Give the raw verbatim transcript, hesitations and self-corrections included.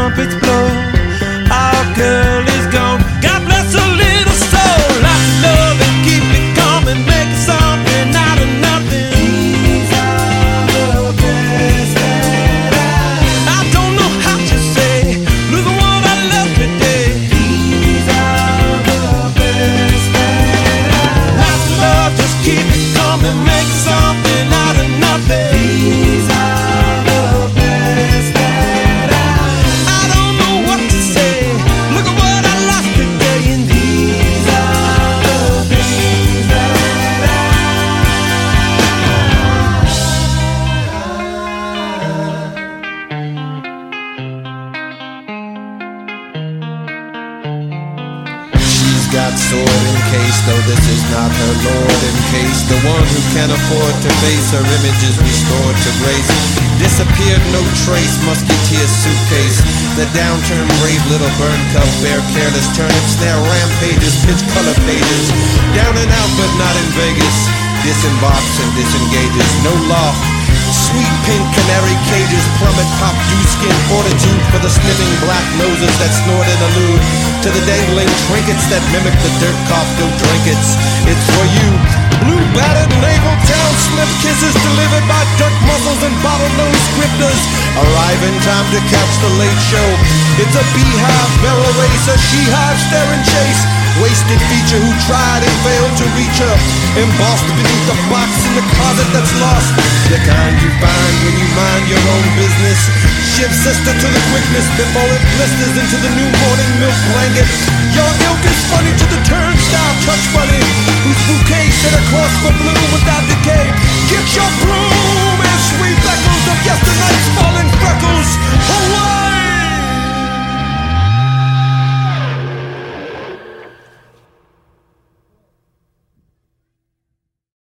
trumpets blow. Our girl is gone. God bless her little soul. Lots of love and keep it coming, make something out of nothing. These are the best that I. I don't know how to say. Look at what I left today. These are the best that I. Lots of love, just keep it coming, make something out of nothing. These are the best that I. I don't know what to say. Look at what I lost today, and these are the things that I. She's got sword in case, though this is not her lord in case. The one who can afford to face her image is restored to grace. Disappeared, no trace, musketeer suitcase. The downturned brave little burn cup, bear careless turnip snare rampages, pitch color pages. Down and out but not in Vegas. Disembarks and disengages, no loft. Sweet pink canary cages, plummet pop dew skin fortitude for the sniffing black noses that snort and allude to the dangling trinkets that mimic the dirt cough go trinkets. It's for you, blue battered naval town slip kisses delivered by duck muzzles and bottlenose grifters. Arrive in time to catch the late show. It's a beehive barrel race, a she-hive stare and chase. Wasted feature who tried and failed to reach her, embossed beneath the box in the closet that's lost. The kind you find when you mind your own business. Shift sister to the quickness before it blisters into the new morning milk blanket. Your ilk is funny to the turnstile touch bunny, whose bouquet set across for blue